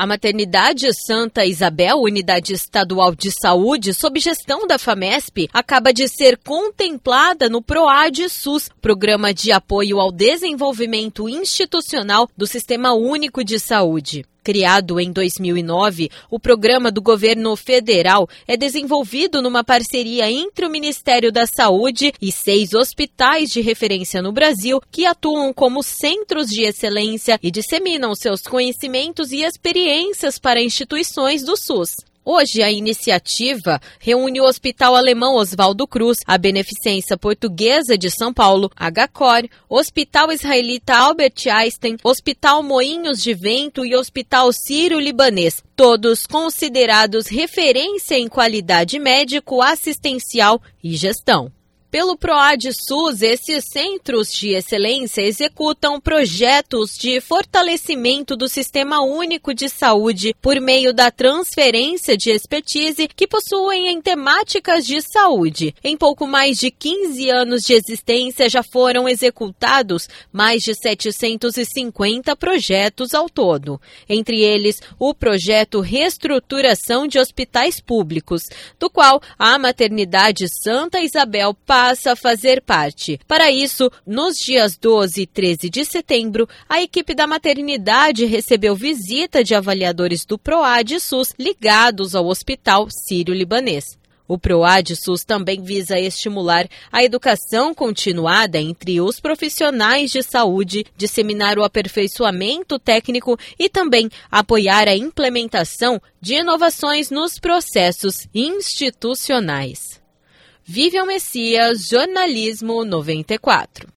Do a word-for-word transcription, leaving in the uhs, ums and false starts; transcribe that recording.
A Maternidade Santa Isabel, Unidade Estadual de Saúde, sob gestão da FAMESP, acaba de ser contemplada no PROAD SUS, Programa de Apoio ao Desenvolvimento Institucional do Sistema Único de Saúde. Criado em dois mil e nove, o programa do governo federal é desenvolvido numa parceria entre o Ministério da Saúde e seis hospitais de referência no Brasil que atuam como centros de excelência e disseminam seus conhecimentos e experiências para instituições do SUS. Hoje, a iniciativa reúne o Hospital Alemão Oswaldo Cruz, a Beneficência Portuguesa de São Paulo, H C O R, Hospital Israelita Albert Einstein, Hospital Moinhos de Vento e Hospital Sírio-Libanês, todos considerados referência em qualidade médico-assistencial e gestão. Pelo PROAD SUS, esses centros de excelência executam projetos de fortalecimento do Sistema Único de Saúde por meio da transferência de expertise que possuem em temáticas de saúde. Em pouco mais de quinze anos de existência, já foram executados mais de setecentos e cinquenta projetos ao todo. Entre eles, o projeto Reestruturação de Hospitais Públicos, do qual a Maternidade Santa Isabel passa a fazer parte. Para isso, nos dias doze e treze de setembro, a equipe da maternidade recebeu visita de avaliadores do PROAD SUS ligados ao Hospital Sírio-Libanês. O PROAD SUS também visa estimular a educação continuada entre os profissionais de saúde, disseminar o aperfeiçoamento técnico e também apoiar a implementação de inovações nos processos institucionais. Vivian Messias, Jornalismo noventa e quatro.